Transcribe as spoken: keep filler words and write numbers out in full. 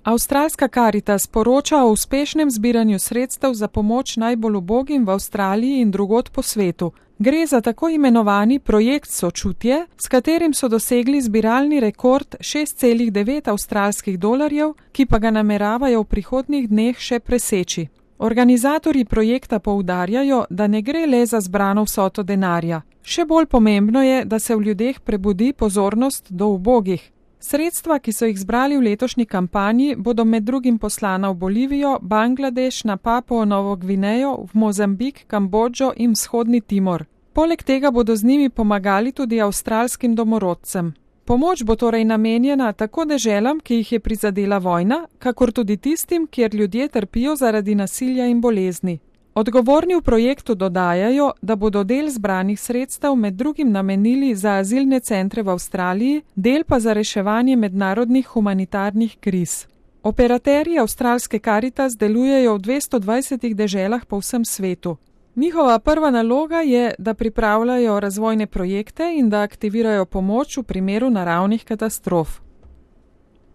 Avstralska Karitas poroča o uspešnem zbiranju sredstev za pomoč najbolj ubogim v Avstraliji in drugod po svetu. Gre za tako imenovani projekt Sočutje, s katerim so dosegli zbiralni rekord šest celih devet avstralskih dolarjev, ki pa ga nameravajo v prihodnjih dneh še preseči. Organizatorji projekta poudarjajo, da ne gre le za zbrano vsoto denarja. Še bolj pomembno je, da se v ljudeh prebudi pozornost do ubogih. Sredstva, ki so jih zbrali v letošnji kampanji, bodo med drugim poslana v Bolivijo, Bangladeš, na Papuo Novo Gvinejo, v Mozambik, Kambodžo in vzhodni Timor. Poleg tega bodo z njimi pomagali tudi avstralskim domorodcem. Pomoč bo torej namenjena tako deželam, ki jih je prizadela vojna, kakor tudi tistim, kjer ljudje trpijo zaradi nasilja in bolezni. Odgovorni v projektu dodajajo, da bodo del zbranih sredstev med drugim namenili za azilne centre v Avstraliji, del pa za reševanje mednarodnih humanitarnih kriz. Operaterji Avstralske Karitas delujejo v dvesto dvajsetih deželah po vsem svetu. Njihova prva naloga je, da pripravljajo razvojne projekte in da aktivirajo pomoč v primeru naravnih katastrof.